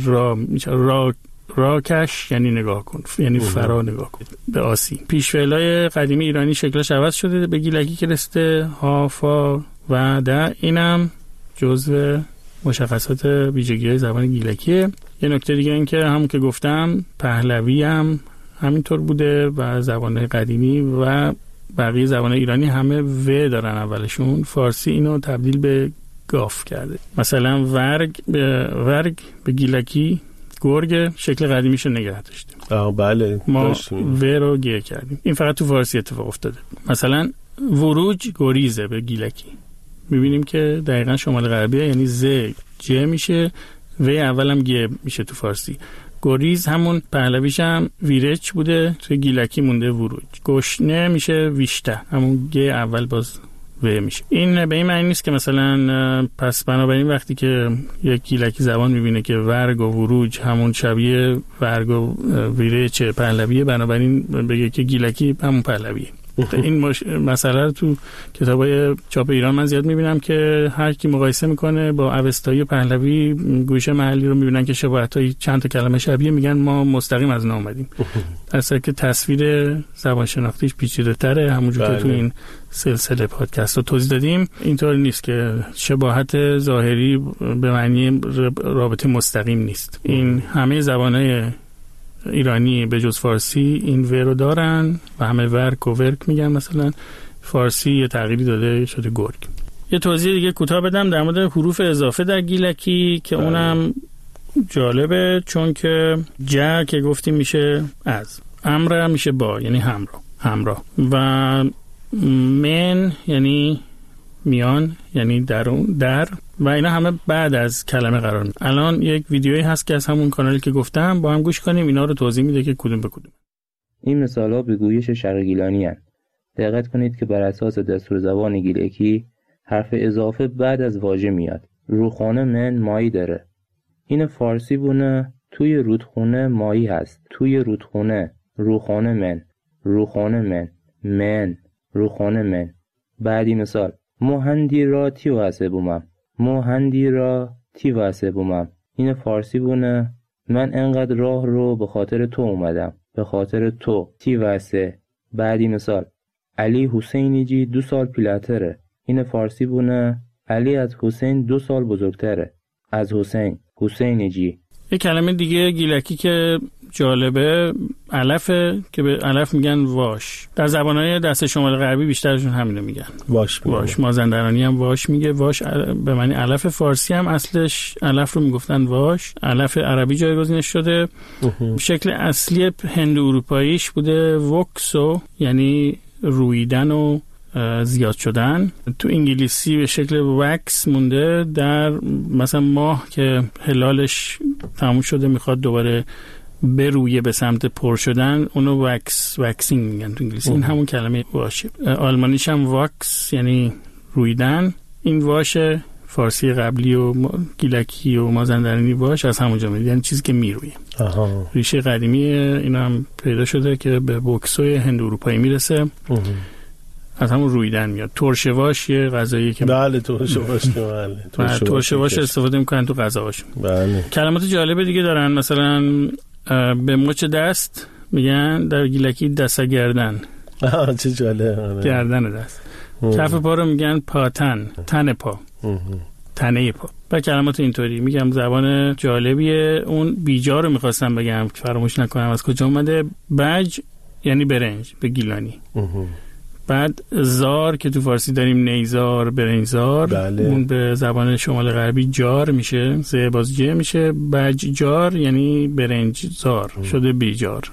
راکش یعنی نگاه کن، یعنی فرا نگاه کن به آسی. پیشفعلای قدیمی ایرانی شکلش عوض شده به گیلکی که رسته، ها، فا و ده. اینم جزء مشخصات ویژگی‌های زبان گیلکیه. یه نکته دیگه این که همون که گفتم پهلوی هم همینطور بوده و زبان‌های قدیمی و بقیه زبان ایرانی همه و دارن اولشون. فارسی اینو تبدیل به گاف کرده. مثلا ورگ به گیلکی گرگ شکل قدیمیشو نگه داشتیم. بله، ما و رو گه کردیم. این فقط تو فارسی اتفاق افتاده. مثلا وروج گریزه به گیلکی. میبینیم که دقیقا شمال غربیه، یعنی ز ج میشه، و اولم گ میشه تو فارسی. گریز همون پهلویش هم ویرچ بوده، توی گیلکی مونده وروج. گشنه میشه ویشته، همون گ اول باز و میشه. این به این معنی نیست که مثلا پس بنابراین وقتی که یک گیلکی زبان میبینه که ورگ و وروج همون شبیه ورگ و ویرچ پهلویه، بنابراین بگه که گیلکی همون پهلویه. این مسئله رو تو کتابای چاپ ایران من زیاد میبینم که هر کی مقایسه میکنه با اوستایی و پهلوی، گوشه محلی رو میبینن که شباهتای چند تا کلمه شبیه، میگن ما مستقیم از اون اومدیم. اصلا که تصویر زبان شناختیش پیچیده‌تره، همونجور که تو این سلسله پادکست رو توضیح دادیم. اینطور نیست که شباهت ظاهری به معنی رابطه مستقیم نیست. این همه زبان‌های ایرانی به جز فارسی این و رو دارن و همه ورک و ورک میگن. مثلا فارسی یه تغییری داده شده گرگ. یه توضیح دیگه کوتاه بدم در مورد حروف اضافه در گیلکی که اونم جالبه، چون که ج که گفتیم میشه از، امر میشه با، یعنی همراه و من یعنی میان، یعنی در و اینا همه بعد از کلمه قرار میگیرن. الان یک ویدیویی هست که از همون کانالی که گفتم با هم گوش کنیم، اینا رو توضیح میده که کدوم به کدوم. این مثال‌ها به گویش شرق گیلانی هستند. دقت کنید که بر اساس دستور زبان گیلکی حرف اضافه بعد از واژه میاد. رودخونه من مایی داره. این فارسی بونه توی رودخونه مایی هست. توی رودخونه، رودخونه من، رودخونه من، رودخونه من. بعدی مثال: مهندی را تی واسه بومم. مهندی را تی واسه بومم. این فارسی بونه من انقدر راه رو به خاطر تو اومدم. به خاطر تو. تی واسه. بعدی مثال: علی حسینی جی 2 سال پیلاتره. این فارسی بونه علی از حسین 2 سال بزرگتره. از حسین. حسینی جی. یک کلمه دیگه گیلکی که جالبه علفه که به علف میگن واش. در زبانهای دست شمال غربی بیشترشون همینو میگن. واش. مازندرانی هم واش میگه. واش به معنی علف. فارسی هم اصلش علف رو میگفتن واش. علف عربی جایگزینش شده. شکل اصلی هندو اروپاییش بوده وکسو، یعنی رویدن و زیاد شدن. تو انگلیسی به شکل وکس مونده. در مثلا ماه که هلالش تموم شده میخواد دوباره برویه به سمت پر شدن، اونو وکسینگ میگن تو انگلیسی. این همون کلمه واشه. آلمانیش هم واکس یعنی رویدن. این واشه فارسی قبلی و گیلکی و مازندرانی واش از همونجا میاد، یعنی چیزی که میرویه. ریشه قدیمی اینا هم پیدا شده که به بوکسوی هند اروپایی میرسه. از همون رویدن میاد. ترشه واش یه غذاییه که بله ترشه واش ترشه واش استفاده میکنن تو غذاهاشون. بله. کلمات جالب دیگه دارن، مثلا به مچ دست میگن در گیلکی دسته گردن. چه جالب. گردن دست. کف پا رو میگن پاتن. تن پا. تنه پا. و کلمات اینطوری. میگم زبان جالبیه. اون بیجا رو میخواستم بگم فراموش نکنم از کجا اومده. بج یعنی برنج به گیلانی. بعد زار که تو فارسی داریم نیزار، برنجزار. بله. اون به زبان شمال غربی جار میشه، زه باز جه میشه. بج جار یعنی برنجزار شده بیجار.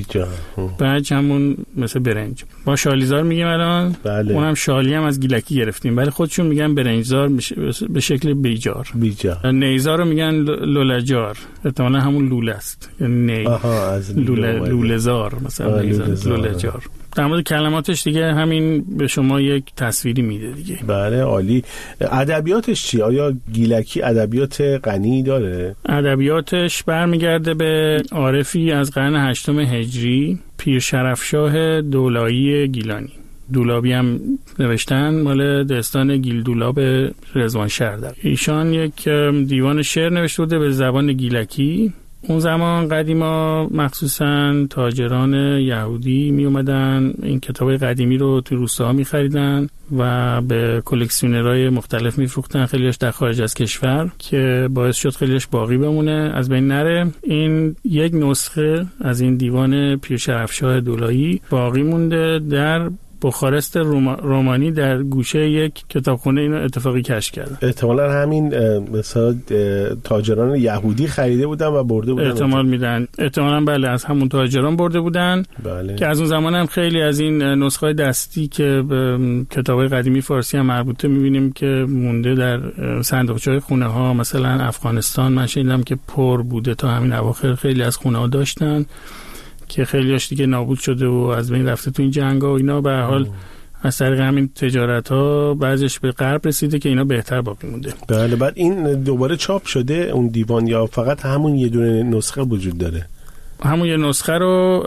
بج همون مثل برنج. ما شالیزار میگیم الان. بله. اونم شالی هم از گیلکی گرفتیم، ولی خودشون میگن برنجزار میشه به شکل بیجار. نیزار رو میگن لولجار، احتمالاً همون لوله است، یعنی نی. از لوله‌زار مثلا. لولجار. در مورد کلماتش دیگه همین به شما یک تصویری میده دیگه. بله عالی. ادبیاتش چی؟ آیا گیلکی ادبیات غنی داره؟ ادبیاتش برمیگرده به عارفی از قرن 8 هجری، پیر شرفشاه دولایی گیلانی. دولابی هم نوشتن، مال داستان گیل دولاب رضوانشهر. ایشان یک دیوان شعر نوشته بوده به زبان گیلکی. اون زمان قدیما مخصوصا تاجران یهودی می اومدن این کتاب قدیمی رو تو روستاها می خریدن و به کلکسیونرهای مختلف می فروختن، خیلیش در خارج از کشور، که باعث شد خیلیش باقی بمونه، از بین نره. این یک نسخه از این دیوان پیر شرفشاه دولایی باقی مونده در بخارست رومانی در گوشه یک کتابخونه. اینو اتفاقی کشف کردن. احتمالاً همین مثلا تاجران یهودی خریده بودن و برده بودن. احتمال میدن. احتمالاً بله از همون تاجران برده بودن. بله. که از اون زمان هم خیلی از این نسخه‌های دستی که به کتاب‌های قدیمی فارسی هم مربوطه می‌بینیم که مونده در صندوقچه‌های خونه‌ها. مثلا افغانستان من شنیدم که پر بوده تا همین اواخر، خیلی از خونه‌ها داشتن که خیلیاش دیگه نابود شده و از بین رفته تو این جنگ‌ها و اینا. به هر حال از طریق همین تجارت‌ها بعضیش به غرب رسیده که اینا بهتر باقی مونده. بله. بعد این دوباره چاپ شده اون دیوان یا فقط همون یه دونه نسخه وجود داره؟ همون یه نسخه رو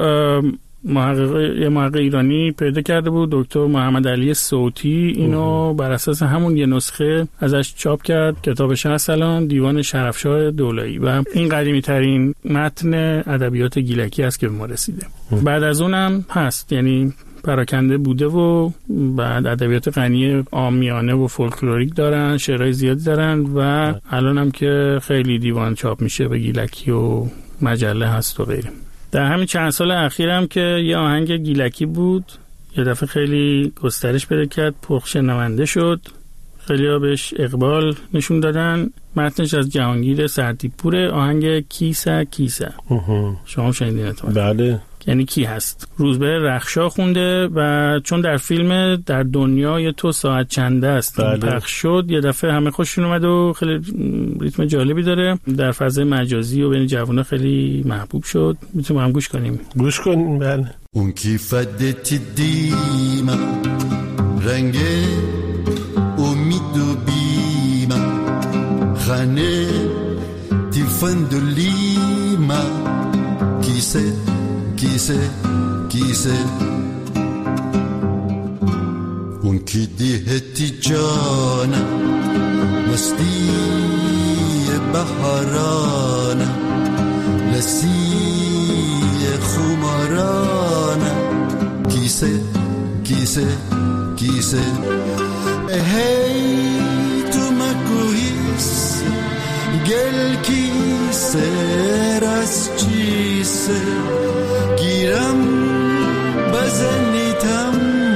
محقق ایرانی پیدا کرده بود، دکتر محمد علی صوتی. اینو بر اساس همون یه نسخه ازش چاپ کرد. کتابش هست الان، دیوان شرفشاه دولایی، و این قدیمی ترین متن ادبیات گیلکی است که به ما رسیده. بعد از اونم هست، یعنی پراکنده بوده و بعد ادبیات غنی عامیانه و فولکلوریک دارن، شعرهای زیادی دارن و الان هم که خیلی دیوان چاپ میشه به گیلکی و مجله هست و غیره. در همین چند سال اخیر هم که یه آهنگ گیلکی بود، یه دفعه خیلی گسترش پیدا کرد، پرشنونده شد، خیلی ها بهش اقبال نشون دادن. متنش از جهانگیر سردیپور، آهنگ کیسه کیسه. شما شنیدین اتفاقا؟ بله. یعنی کی هست؟ روزبه رخشا خونده و چون در فیلم در دنیای تو ساعت چنده است پخش شد، یه دفعه همه خوششون اومد و خیلی ریتم جالبی داره، در فضای مجازی و بین جوونا خیلی محبوب شد. میتونیم هم گوش کنیم. گوش کنیم. بله. اون kifadeti dima رنگ امید cane ti fanno lima chi sei اون کی دیهتی جانا مستی بهارانا لسی خمارانا کیسه هی تو مکویس گل کیسه راست چیسه گیرم بزنیتم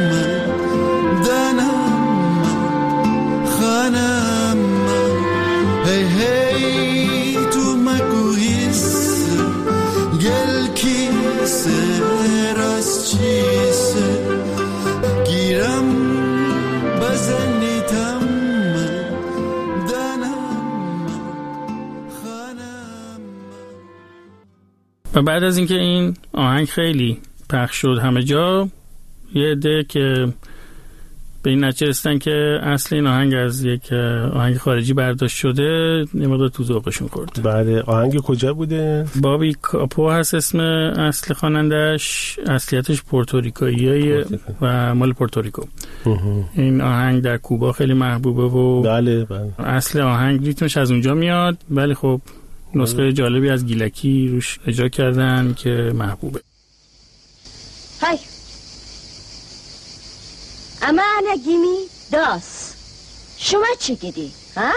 و بعد از اینکه این آهنگ خیلی پخش شد همه جا، یه عده که به این نتیجه رسیدن که اصل این آهنگ از یک آهنگ خارجی برداشت شده، یه مقدار تو ذوقشون خورد. بله. آهنگ کجا بوده؟ بابی کاپو هست اسم اصل خوانندش، اصلیتش پورتوریکاییه و مال پورتوریکو. این آهنگ در کوبا خیلی محبوبه و بله. اصل آهنگ ریتمش از اونجا میاد، ولی خب نسخه جالبی از گیلکی روش اجرا کردن که محبوبه. های اما انا گیمی داس شما چی گیدی؟ ها؟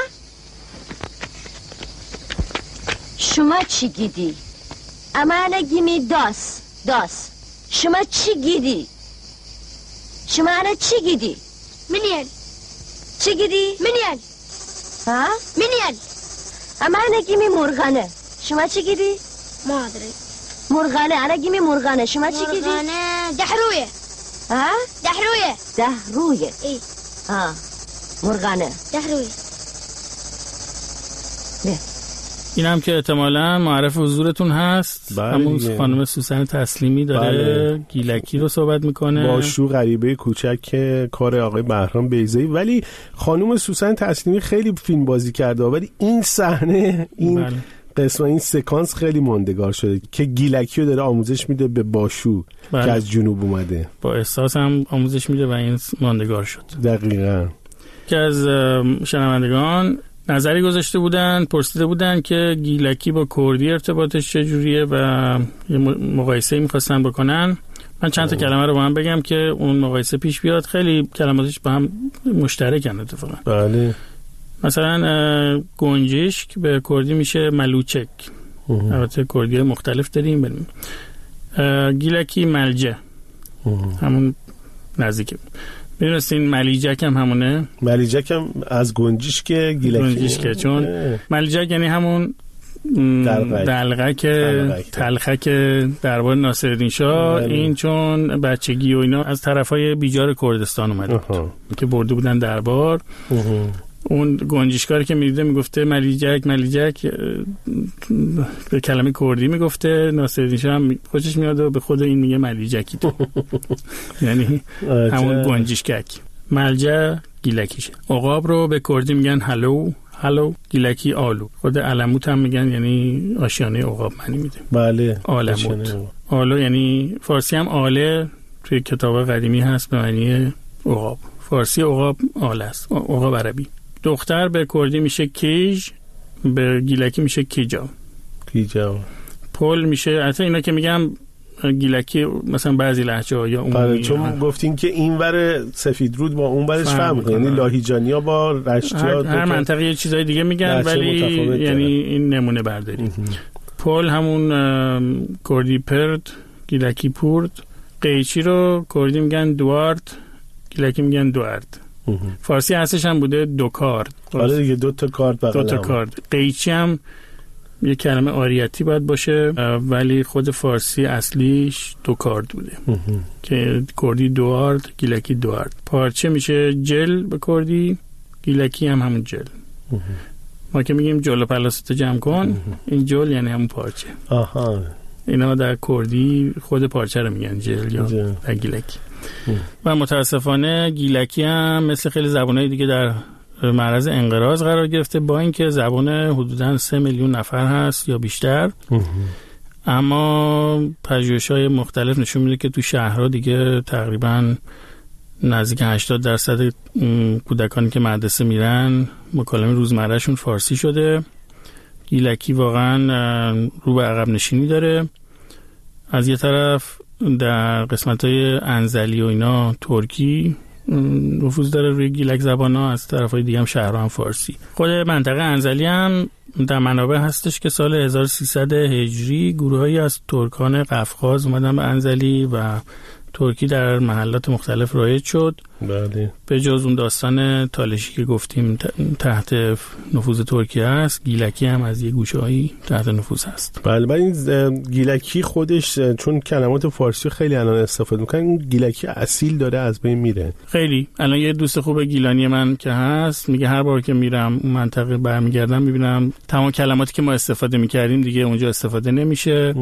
شما چی گیدی؟ اما انا گیمی داس شما چی گیدی؟ شما انا چی گیدی؟ منیل چی گیدی؟ منیل ها؟ منیل اما انا گیمی مرغانه شما چی گیدی؟ مادری مرغانه انا گیمی مرغانه شما چی گیدی؟ مرغانه دحرویه ها؟ دهرویه ای ها مرغانه دهرویه. این هم که احتمالاً معرف حضورتون هست، همون خانم سوسن تسلیمی داره گیلکی رو صحبت میکنه با شو غریبه کوچک که کار آقای بهرام بیضایی. ولی خانم سوسن تسلیمی خیلی فیلم بازی کرده، ولی این صحنه این قسمت این سکانس خیلی ماندگار شده که گیلکی رو داره آموزش میده به باشو که از جنوب اومده، با احساس هم آموزش میده و این ماندگار شد. دقیقاً. که از شنوندگان نظری گذاشته بودن، پرسیده بودن که گیلکی با کردی ارتباطش چجوریه و یه مقایسه میخواستن بکنن. من چند تا کلمه رو با هم بگم که اون مقایسه پیش بیاد. خیلی کلماتش با هم مشترکن اتفاقا. بله. مثلا گنجشک به کردی میشه ملوچک. البته کردی مختلف داریم. بریم گیلکی ملجه، همون نزدیکه. میدونستین ملیجک هم همونه؟ ملیجک هم از گنجشک گیلکی، چون ملیجک یعنی همون دلغک تلخک دربار ناصرالدین شاه. این چون بچگی و اینا از طرفای بیجار کردستان اومده بود که برده بودن دربار. اون گنجشکاری که میدیده میگفته ملیجک به کلمه کردی میگفته. ناصرالدین شاه هم خوشش میاد و به خود این میگه ملیجکی تو یعنی همون گنجشکک. ملجه گیلکیشه. عقاب رو به کردی میگن هلو، گیلکی آلو. خود علموت هم میگن، یعنی آشیانه عقاب معنی میده. بله. آلموت. آلو یعنی فارسی هم آله توی کتاب قدیمی هست به معنی عقاب. فارسی عقاب آله است، عقاب عربی. دختر به کردی میشه کیج، به گیلکی میشه کیجا. پل میشه، حتی اینا که میگم گیلکی مثلا بعضی لهجه‌ها یا اون چون گفتین که این ور سفید رود با اون ورش فرق، یعنی لاهیجانیا با رشتیا هر منطقه یه چیزای دیگه میگن، ولی یعنی این نمونه برداریم. پل همون کردی پرد، گیلکی پورد. قیچی رو کردی میگن دوارد، گیلکی میگن دوارد. فارسی هستش هم بوده دو کارد. آره دیگه، دو تا کارد. قیچی هم یه کلمه آریتی باید باشه، ولی خود فارسی اصلیش دو کارد بوده که کردی دوارد، گیلکی دوارد. پارچه میشه جل به کردی، گیلکی هم همون جل. ما که میگیم جل و پلاستو جمع کن، این جل یعنی همون پارچه. اینا در کردی خود پارچه رو میگن جل یا در گیلکی. و متاسفانه گیلکی هم مثل خیلی زبانهای دیگه در معرض انقراض قرار گرفته، با اینکه زبان حدوداً 3 میلیون نفر هست یا بیشتر. اما پژوهش‌های مختلف نشون میده که تو شهرها دیگه تقریباً نزدیک 80% کودکانی که مدرسه میرن مکالمه روزمرهشون فارسی شده. گیلکی واقعاً رو به عقب نشینی داره. از یه طرف در قسمت‌های انزلی و اینا ترکی نفوذ داره روی گیلک زبان‌ها، از طرف‌های دیگه هم شهرها هم فارسی. خود منطقه انزلی هم در منابع هستش که سال 1300 هجری گروهایی از ترکان قفقاز اومدن به انزلی و ترکی در محلات مختلف رایج شد. بله. به جز اون داستان تالشی که گفتیم تحت نفوذ ترکیه است، گیلکی هم از یه گوشه‌ای تحت نفوذ هست. بله. این گیلکی خودش چون کلمات فارسی خیلی الان استفاده می‌کنن، این گیلکی اصیل داره از بین میره. خیلی. الان یه دوست خوب گیلانی من که هست میگه هر بار که میرم اون منطقه برمیگردم میبینم تمام کلماتی که ما استفاده می‌کردیم دیگه اونجا استفاده نمیشه.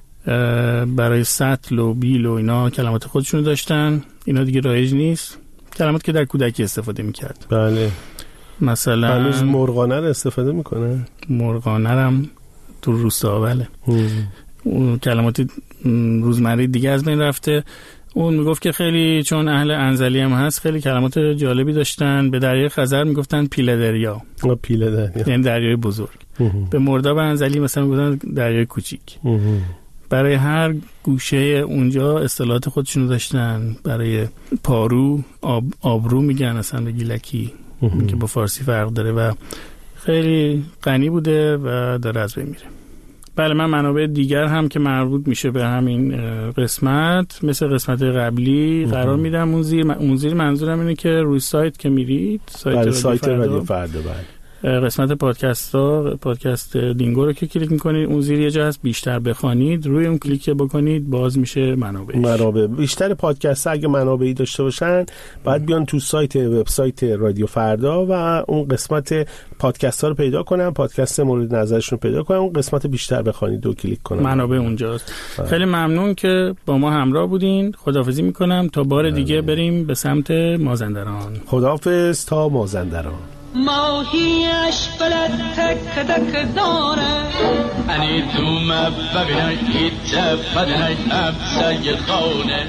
برای سطل و بیل و اینا کلمات خودشونو داشتن، اینا دیگه رایج نیست. کلمات که در کودکی استفاده میکرد. بله. مثلا هنوز مرغانه رو استفاده میکنه. مرغانه هم تو روستا. بله. اون کلمات روزمره دیگه از بین رفته. اون میگفت که خیلی چون اهل انزلی هم هست خیلی کلمات جالبی داشتن. به دریای خزر میگفتن پیله دریا. پیله دریا یعنی دریای بزرگ. به مرداب انزلی مثلا میگفتن دریای کوچیک. برای هر گوشه اونجا اصطلاحات خودشونو داشتن. برای پارو آبرو میگن اصلا به گیلکی که با فارسی فرق داره و خیلی غنی بوده و داره از بین میره. بله، من منابع دیگر هم که مربوط میشه به همین قسمت مثل قسمت قبلی قرار میدم. اون زیر منظورم اینه که روی سایت که میرید، سایت رادیو فردا، قسمت پادکست دینگو رو که کلیک میکنید اون زیر یه جا هست بیشتر بخوانید، روی اون کلیک بکنید باز میشه منابع بیشتر پادکست. اگه منابعی داشته باشن بعد بیان تو وبسایت رادیو فردا و اون قسمت پادکست ها رو پیدا کنن، پادکست مورد نظرشون رو پیدا کنن، اون قسمت بیشتر بخوانید و کلیک کنن، منابع اونجاست. خیلی ممنون که با ما همراه بودین. خداحافظی میکنم تا بار دیگه بریم به سمت مازندران. خداحافظ تا مازندران. ماهیش بلد تک تک داره انی دومه ببینای ایت بدنای همسای خانه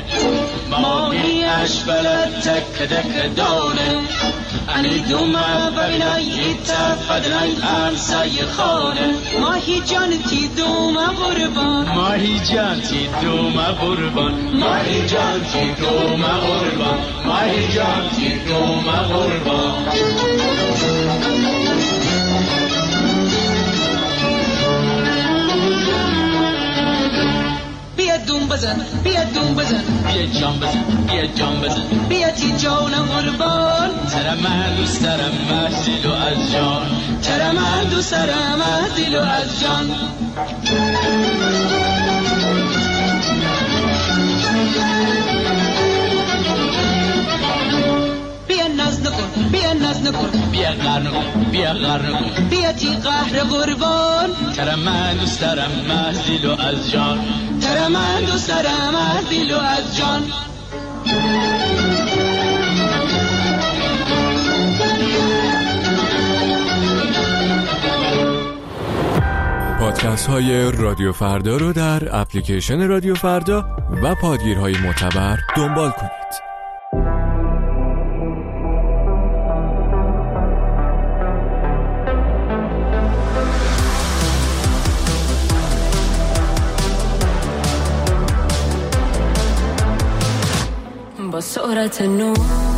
ماهیش بلد تک تک داره انی دومه ببینای ایت بدنای همسای خانه ماهی جان تی دومه قربان ماهی جان تی دومه قربان ماهی جان تی دومه قربان ماهی جان تی دومه قربان بیا دوم بزن بیا دوم بزن بیا جام بزن بیا جام بزن بیا تی جانم قربان ترى من دوست دارم مهدیلو از جان ترى من دوست دارم مهدیلو از جان بیا ناز نکن بیا قهر نکن بیا قهر نکن بیا تی قهر قربان ترى من دوست دارم مهدیلو از جان ترى من دوست دارم مهدیلو از جان پادکست های رادیو فردا رو در اپلیکیشن رادیو فردا و پادگیرهای معتبر دنبال کنید. با سرعت نور